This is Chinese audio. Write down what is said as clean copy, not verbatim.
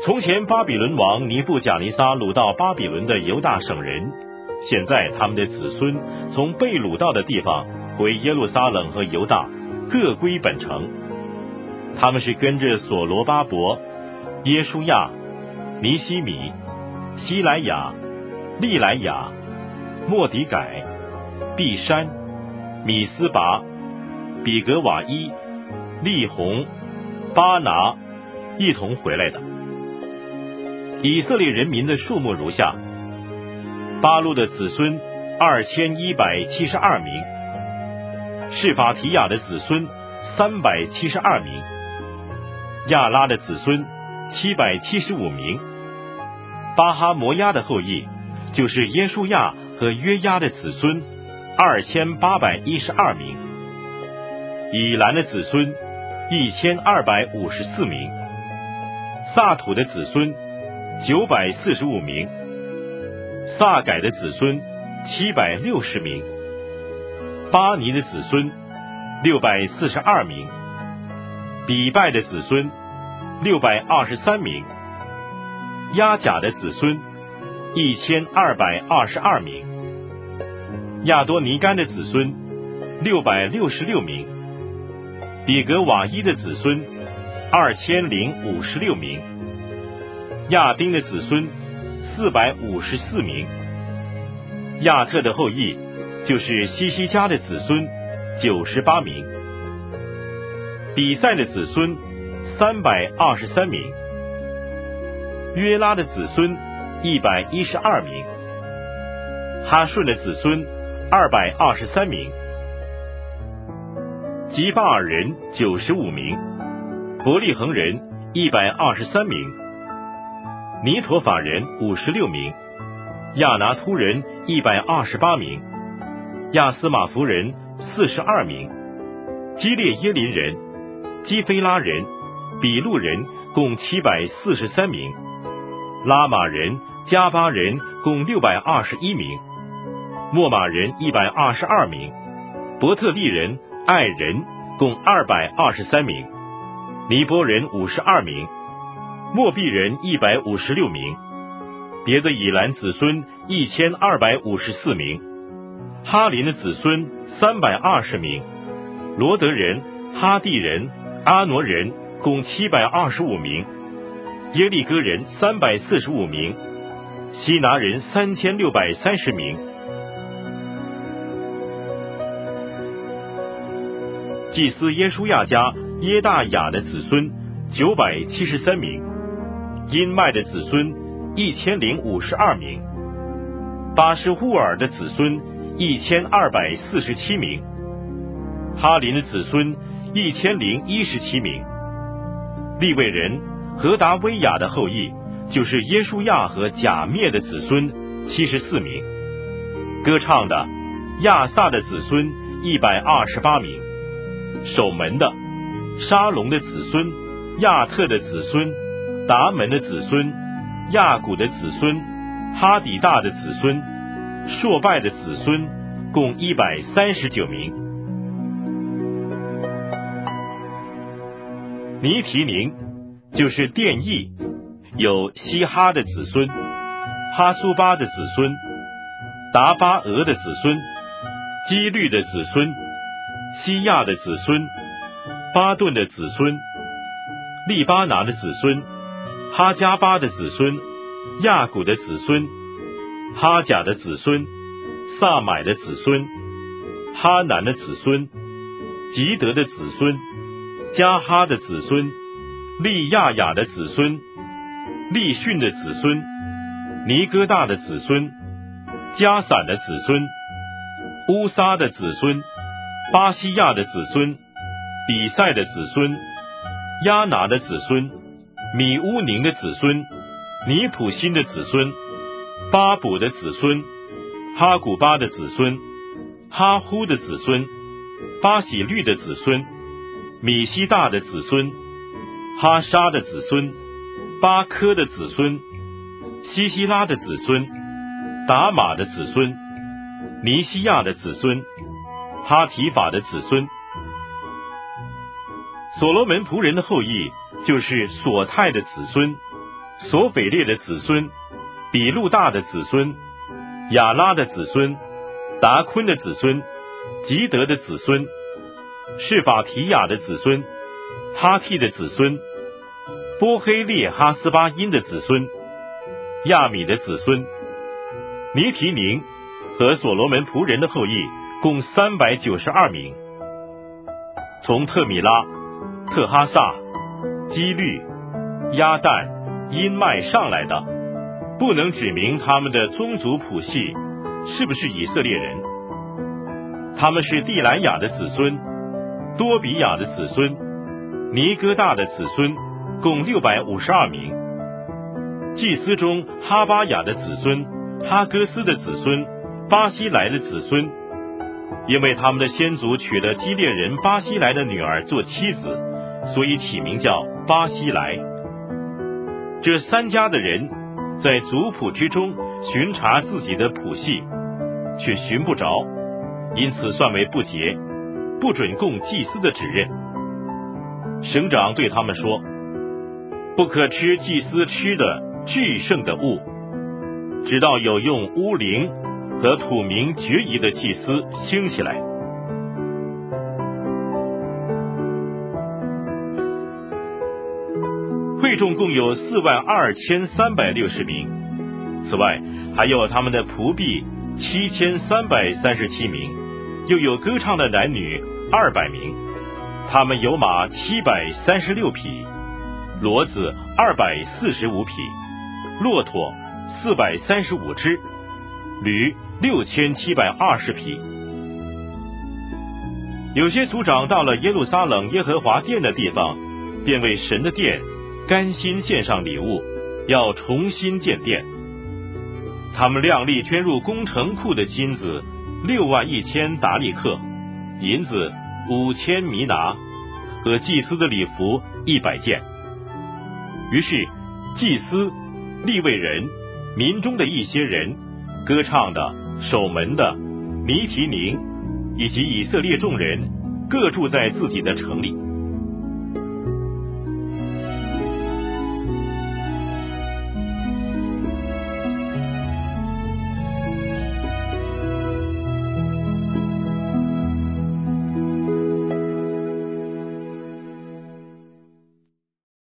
从前巴比伦王尼布甲尼撒掳到巴比伦的犹大省人，现在他们的子孙从被掳到的地方回耶路撒冷和犹大，各归本城。他们是跟着所罗巴伯、耶书亚、尼希米、希莱亚、利莱亚、莫迪改、毕山、米斯拔、比格瓦伊、利红、巴拿一同回来的。以色列人民的数目如下：巴路的子孙2172名，示法提亚的子孙372名，亚拉的子孙775名，巴哈摩亚的后裔，就是耶书亚和约押的子孙2812名，以兰的子孙1254名，萨土的子孙945名，萨改的子孙760名，巴尼的子孙642名，比拜的子孙623名，亚甲的子孙1222名，亚多尼干的子孙666名，比格瓦伊的子孙2056名，亚丁的子孙454名，亚特的后裔，就是西西家的子孙98名，比赛的子孙323名，约拉的子孙112名，哈顺的子孙223名，吉巴尔人95名，伯利恒人123名，尼陀法人56名，亚拿突人128名，亚斯马弗人42名，基列耶林人、基菲拉人、比路人共743名，拉玛人、加巴人共621名，莫马人122名，伯特利人、爱人共223名，尼波人52名，莫毕人156名，别的以兰子孙1254名，哈林的子孙320名，罗德人、哈地人、阿挪人共725名，耶利哥人345名，西拿人3630名。祭司耶书亚家耶大雅的子孙973名，因麦的子孙1052名，巴施户尔的子孙1247名，哈林的子孙1017名，利未人何达威雅的后裔，就是耶书亚和甲灭的子孙74名，歌唱的亚萨的子孙128名，守门的沙龙的子孙，亚特的子孙，达门的子孙，亚古的子孙，哈底大的子孙，朔拜的子孙，共139名。尼提宁就是殿役，有希哈的子孙，哈苏巴的子孙，达巴俄的子孙，基律的子孙，西亚的子孙，巴顿的子孙，利巴拿的子孙，哈加巴的子孙，亚古的子孙，哈甲的子孙，萨买的子孙，哈南的子孙，吉德的子孙，加哈的子孙，利亚雅的子孙，利逊的子孙，尼哥大的子孙，加散的子孙，乌撒的子孙，巴西亚的子孙，比赛的子孙，亚拿的子孙，米乌宁的子孙，尼普辛的子孙，巴卜的子孙，哈古巴的子孙，哈呼的子孙，巴喜律的子孙，米西大的子孙，哈沙的子孙，巴科的子孙，西西拉的子孙，达玛的子孙，尼西亚的子孙，哈提法的子孙。所罗门仆人的后裔，就是索泰的子孙， 索斐列的子孙，比路大的子孙，亚拉的子孙，达昆的子孙，吉德的子孙，示法提亚的子孙，哈替的子孙，波黑列哈斯巴因的子孙，亚米的子孙，尼提宁和所罗门仆人的后裔共392名。从特米拉、特哈萨、基律、亚旦、因麦上来的，不能指明他们的宗族谱系是不是以色列人。他们是地兰雅的子孙，多比亚的子孙，尼哥大的子孙，共652名。祭司中哈巴雅的子孙，哈哥斯的子孙，巴西来的子孙，因为他们的先祖娶了基列人巴西来的女儿做妻子，所以起名叫巴西来。这3家的人在族谱之中巡查自己的谱系，却寻不着，因此算为不洁，不准供祭司的指认。省长对他们说，不可吃祭司吃的至圣的物，直到有用乌灵和土名决疑的祭司兴起来。会众共有42360名，此外还有他们的仆婢7337名，又有歌唱的男女200名。他们有马736匹，骡子245匹，骆驼435只，驴6720匹。有些族长到了耶路撒冷耶和华殿的地方，便为神的殿甘心献上礼物，要重新建殿。他们量力捐入工程库的金子61000达利克，银子5000弥拿，和祭司的礼服100件。于是祭司、利未人、民中的一些人、歌唱的、守门的、尼提宁以及以色列众人，各住在自己的城里。